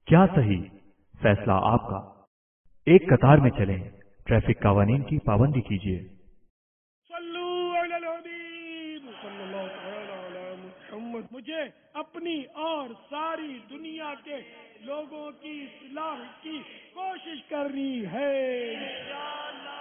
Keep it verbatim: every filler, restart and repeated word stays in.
क्या सही, फैसला आपका। एक कतार में चलें, ट्रैफिक कानून की पाबंदी कीजिए। सल्लू अलल हबीब सल्लल्लाहु तआला अला मुहम्मद। मुझे अपनी और सारी दुनिया के लोगों की इस्लाह की कोशिश करनी है।